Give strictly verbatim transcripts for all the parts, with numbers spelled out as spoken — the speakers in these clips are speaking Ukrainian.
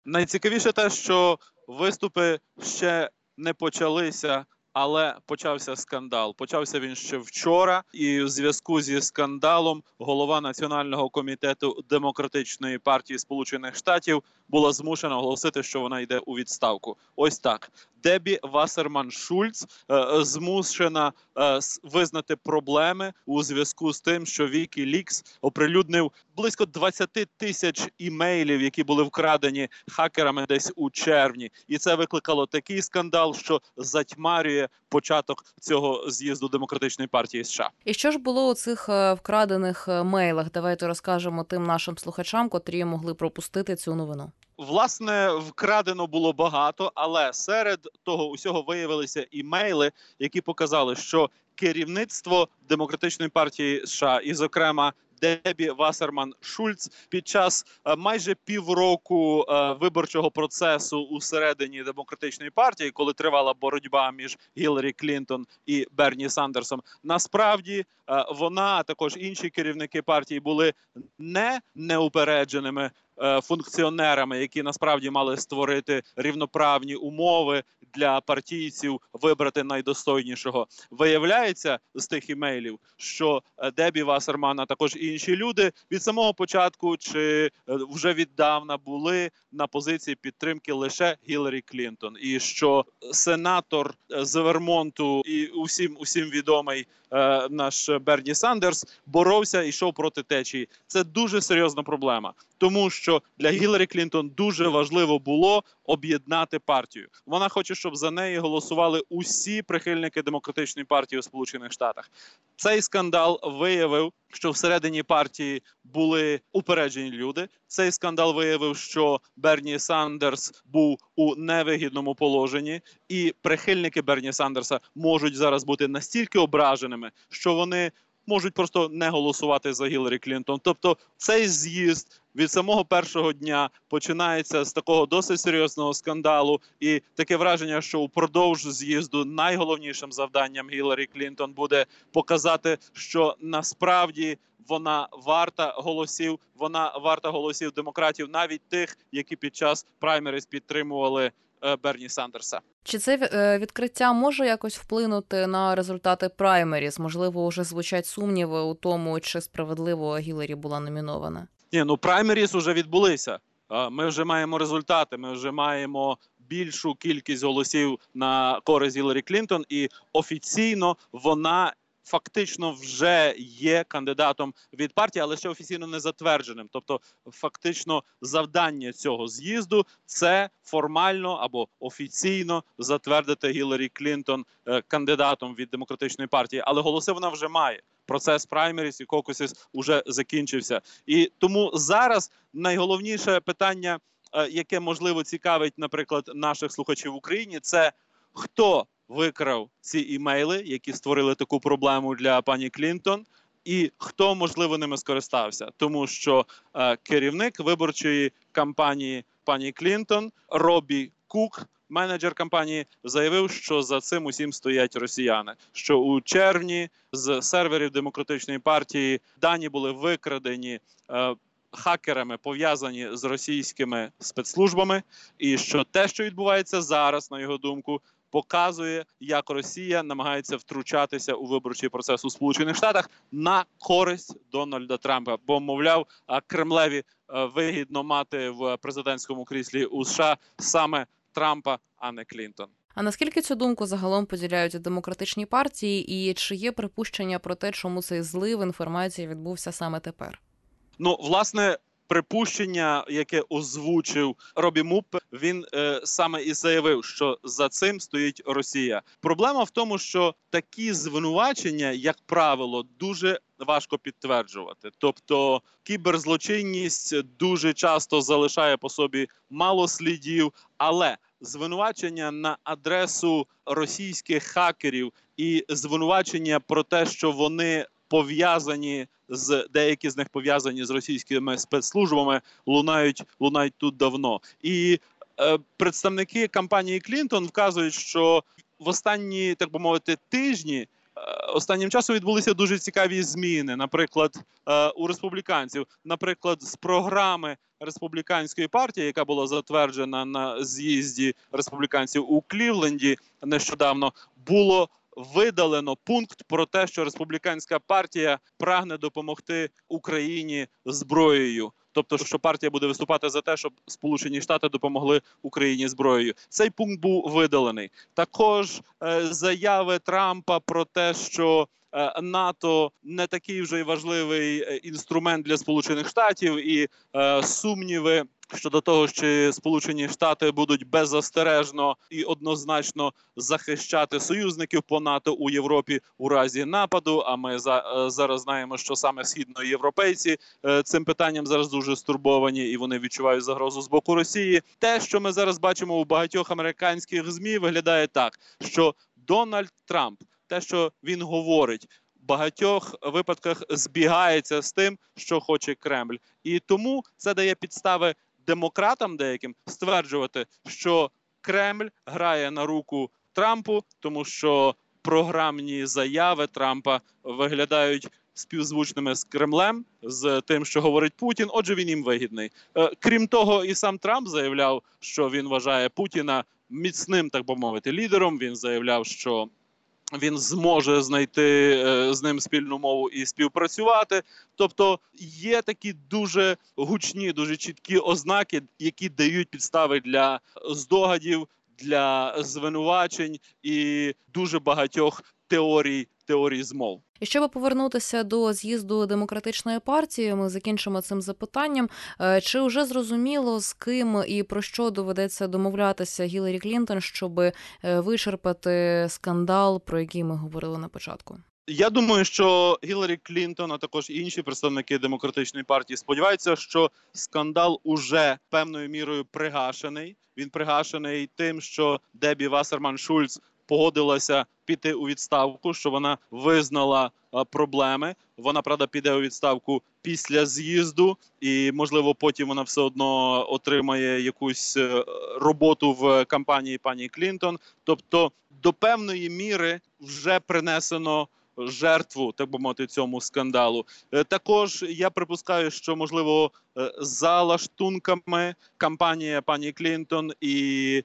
Найцікавіше те, що виступи ще не почалися, але почався скандал. Почався він ще вчора, і у зв'язку зі скандалом голова Національного комітету Демократичної партії Сполучених Штатів була змушена оголосити, що вона йде у відставку. Ось так. Дебі Вассерман-Шульц е, змушена е, визнати проблеми у зв'язку з тим, що Вікілікс оприлюднив близько двадцять тисяч імейлів, які були вкрадені хакерами десь у червні. І це викликало такий скандал, що затьмарює початок цього з'їзду Демократичної партії США. І що ж було у цих вкрадених мейлах? Давайте розкажемо тим нашим слухачам, котрі могли пропустити цю новину. Власне, вкрадено було багато, але серед того усього виявилися імейли, які показали, що керівництво Демократичної партії США, і, зокрема, Дебі Вассерман-Шульц, під час майже півроку виборчого процесу усередині Демократичної партії, коли тривала боротьба між Гіларі Клінтон і Берні Сандерсом, насправді вона, а також інші керівники партії були не неупередженими функціонерами, які насправді мали створити рівноправні умови для партійців вибрати найдостойнішого. Виявляється з тих імейлів, що Дебі Вассерман, а також інші люди від самого початку чи вже віддавна були на позиції підтримки лише Гіларі Клінтон. І що сенатор з Вермонту і усім, усім відомий е, наш Берні Сандерс боровся і йшов проти течії. Це дуже серйозна проблема. Тому що для Гіларі Клінтон дуже важливо було об'єднати партію. Вона хоче, щоб за неї голосували усі прихильники Демократичної партії у Сполучених Штатах. Цей скандал виявив, що всередині партії були упереджені люди. Цей скандал виявив, що Берні Сандерс був у невигідному положенні, і прихильники Берні Сандерса можуть зараз бути настільки ображеними, що вони можуть просто не голосувати за Гіларі Клінтон. Тобто цей з'їзд від самого першого дня починається з такого досить серйозного скандалу, і таке враження, що упродовж з'їзду найголовнішим завданням Гіларі Клінтон буде показати, що насправді вона варта голосів, вона варта голосів демократів, навіть тих, які під час праймеріз підтримували Берні Сандерса. Чи це відкриття може якось вплинути на результати праймеріз? Можливо, вже звучать сумніви у тому, чи справедливо Гіларі була номінована? Ні, ну праймеріз вже відбулися. Ми вже маємо результати, ми вже маємо більшу кількість голосів на користь Гіларі Клінтон, і офіційно вона фактично вже є кандидатом від партії, але ще офіційно не затвердженим. Тобто фактично завдання цього з'їзду – це формально або офіційно затвердити Гіларі Клінтон кандидатом від Демократичної партії. Але голоси вона вже має. Процес праймеріс і кокусіс уже закінчився. І тому зараз найголовніше питання, яке, можливо, цікавить, наприклад, наших слухачів в Україні, це хто викрав ці імейли, які створили таку проблему для пані Клінтон, і хто, можливо, ними скористався. Тому що е, керівник виборчої кампанії пані Клінтон, Робі Кук, менеджер кампанії, заявив, що за цим усім стоять росіяни. Що у червні з серверів Демократичної партії дані були викрадені е, хакерами, пов'язані з російськими спецслужбами, і що те, що відбувається зараз, на його думку, показує, як Росія намагається втручатися у виборчий процес у Сполучених Штатах на користь Дональда Трампа. Бо, мовляв, Кремлеві вигідно мати в президентському кріслі у США саме Трампа, а не Клінтон. А наскільки цю думку загалом поділяють у Демократичній партії, і чи є припущення про те, чому цей злив інформації відбувся саме тепер? Ну, власне, припущення, яке озвучив Робі Муппе, він е, саме і заявив, що за цим стоїть Росія. Проблема в тому, що такі звинувачення, як правило, дуже важко підтверджувати. Тобто кіберзлочинність дуже часто залишає по собі мало слідів, але звинувачення на адресу російських хакерів і звинувачення про те, що вони пов'язані з деякі з них пов'язані з російськими спецслужбами, лунають лунають тут давно. І е, представники кампанії Клінтон вказують, що в останні, так би мовити, тижні е, останнім часом відбулися дуже цікаві зміни. Наприклад, е, у республіканців, наприклад, з програми республіканської партії, яка була затверджена на з'їзді республіканців у Клівленді нещодавно, було видалено пункт про те, що республіканська партія прагне допомогти Україні зброєю. Тобто, що партія буде виступати за те, щоб Сполучені Штати допомогли Україні зброєю. Цей пункт був видалений. Також е, заяви Трампа про те, що е, НАТО не такий вже й важливий інструмент для Сполучених Штатів, і е, сумніви щодо того, що Сполучені Штати будуть беззастережно і однозначно захищати союзників по НАТО у Європі у разі нападу. А ми за, зараз знаємо, що саме східноєвропейці е, цим питанням зараз дуже стурбовані, і вони відчувають загрозу з боку Росії. Те, що ми зараз бачимо у багатьох американських ЗМІ, виглядає так, що Дональд Трамп, те, що він говорить, в багатьох випадках збігається з тим, що хоче Кремль. І тому це дає підстави демократам деяким стверджувати, що Кремль грає на руку Трампу, тому що програмні заяви Трампа виглядають співзвучними з Кремлем, з тим, що говорить Путін, отже, він їм вигідний. Крім того, і сам Трамп заявляв, що він вважає Путіна міцним, так би мовити, лідером. Він заявляв, що він зможе знайти е, з ним спільну мову і співпрацювати. Тобто є такі дуже гучні, дуже чіткі ознаки, які дають підстави для здогадів, для звинувачень і дуже багатьох теорій, теорій змов. І щоб повернутися до з'їзду Демократичної партії, ми закінчимо цим запитанням. Чи вже зрозуміло, з ким і про що доведеться домовлятися Гіларі Клінтон, щоб вичерпати скандал, про який ми говорили на початку? Я думаю, що Гіларі Клінтон, а також інші представники Демократичної партії сподіваються, що скандал уже певною мірою пригашений. Він пригашений тим, що Дебі Вассерман-Шульц погодилася піти у відставку, що вона визнала а, проблеми. Вона, правда, піде у відставку після з'їзду, і, можливо, потім вона все одно отримає якусь роботу в кампанії пані Клінтон. Тобто, до певної міри вже принесено жертву, так би мовити, цьому скандалу. Також я припускаю, що, можливо, за лаштунками кампанія пані Клінтон і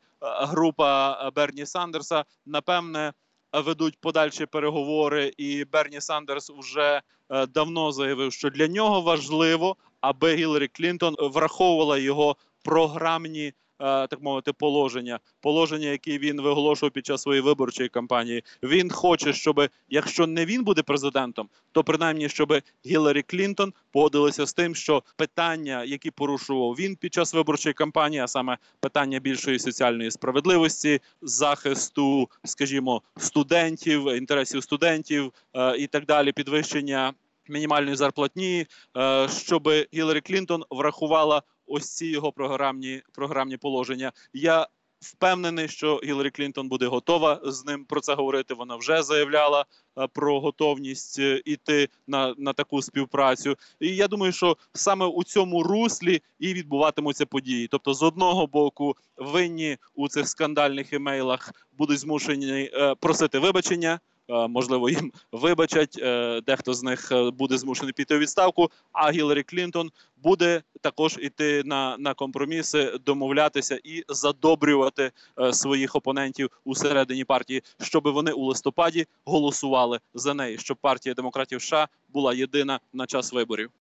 група Берні Сандерса, напевне, ведуть подальші переговори, і Берні Сандерс вже давно заявив, що для нього важливо, аби Гіларі Клінтон враховувала його програмні, так мовити, положення. Положення, які він виголошував під час своєї виборчої кампанії. Він хоче, щоб, якщо не він буде президентом, то принаймні, щоб Гіларі Клінтон погодилася з тим, що питання, які порушував він під час виборчої кампанії, а саме питання більшої соціальної справедливості, захисту, скажімо, студентів, інтересів студентів е, і так далі, підвищення мінімальної зарплатні, е, щоб Гіларі Клінтон врахувала ось ці його програмні, програмні положення. Я впевнений, що Гіларі Клінтон буде готова з ним про це говорити. Вона вже заявляла а, про готовність іти на, на таку співпрацю. І я думаю, що саме у цьому руслі і відбуватимуться події. Тобто, з одного боку, винні у цих скандальних емейлах будуть змушені е, просити вибачення, можливо, їм вибачать, дехто з них буде змушений піти у відставку, а Гіларі Клінтон буде також іти на, на компроміси, домовлятися і задобрювати своїх опонентів усередині партії, щоб вони у листопаді голосували за неї, щоб партія демократів США була єдина на час виборів.